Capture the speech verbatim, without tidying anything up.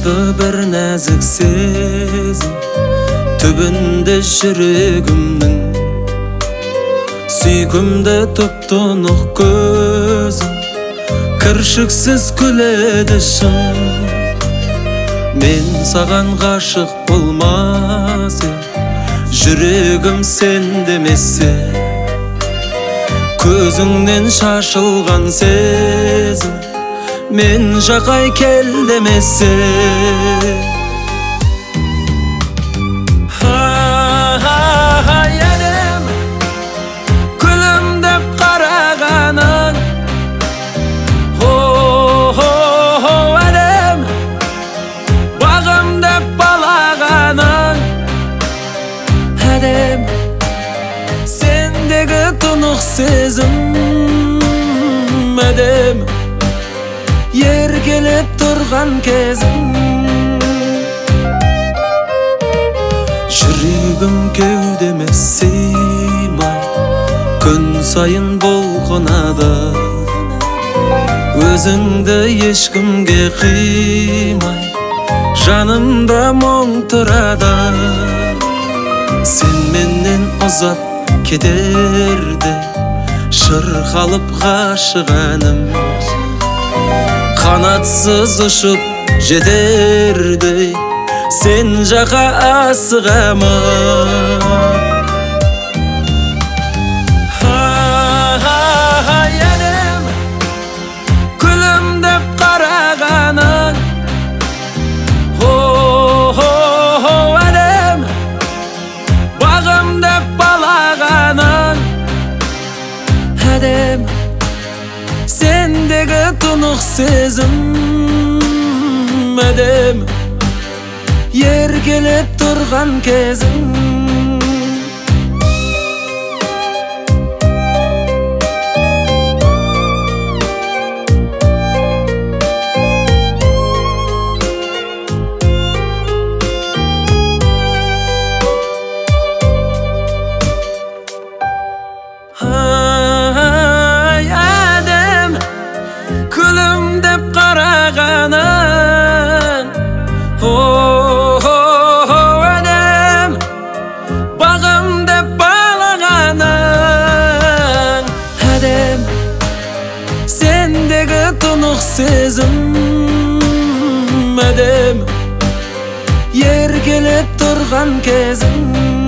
Дағы бір нәзік сезім түбінде жүрегімнің, сүйкімді тұп-тұнық көзім кіршіксіз күледі шын. Мен саған ғашық болмас ем, жүрегім сен демесе, көзіңнен шашылған сезім мен жақай кел демесе. Ай әлем, күлімдеп қарағаның, о-о-о әлем, бағымдеп балағаның. Әлем, сендегі тұнық сезім, әлем, еркелеп тұрған кезім. Жүрегім кеудеме сыймай, күн сайын бұлқынады. Өзіңді ешкімге қимай, жанымда мұң тұрады. Сен менен ұзап кетерде, шырқалып ғашық әнім, қанатсыз ұшып жетердей сен жақа асығамын. Ай әлем, күлімдеп қарағаның, о-о-о әлем, бағымдеп балағаның. Әлем, сендегі тұнық сезім, әлем, еркелеп тұрған кезім. Ай әлем, күлімдеп қарағаның, о-о-о әлем, бағымдеп балағаның. Әлем, сендегі тұнық сезім, әлем, еркелеп тұрған кезім.